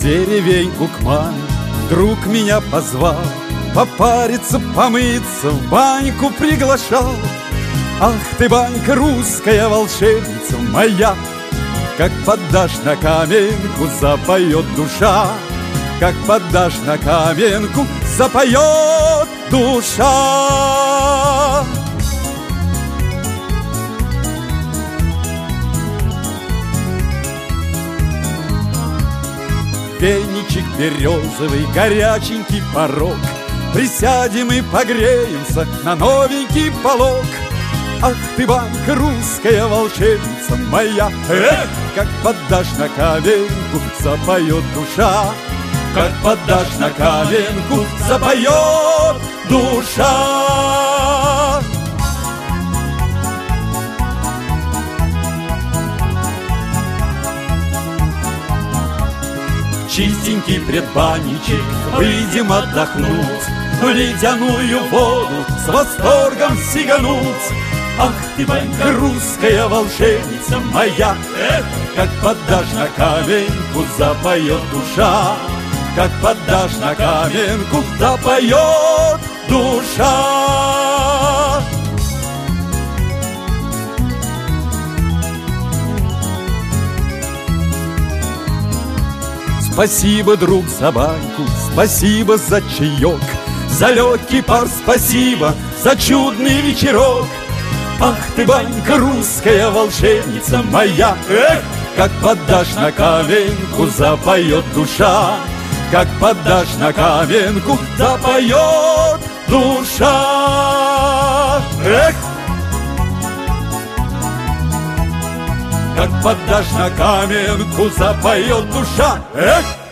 деревеньку к маме друг меня позвал, попариться, помыться, в баньку приглашал. Ах ты, банька русская, волшебница моя, как подашь на каменку, запоет душа. Как подашь на каменку, запоет душа. Веничек березовый, горяченький порог, присядем и погреемся на новенький полог. Ах ты, банька русская, волшебница моя, эх, как подашь на каменку, запоет душа. Как подашь на каменку, запоет душа. Чистенький предбанничек, выйдем отдохнуть, в ледяную воду с восторгом сигануть. Ах ты, банька русская, волшебница моя, эх, как подашь на каменку, запоет душа. Как подашь на каменку, запоет душа. Спасибо, друг, за баньку, спасибо за чаек, за легкий пар спасибо, за чудный вечерок. Ах ты, банька русская, волшебница моя, эх, как подашь на каменку, запоет душа. Как подашь на каменку, запоет душа. Эх! Как подашь на каменку, запоет душа. Эх!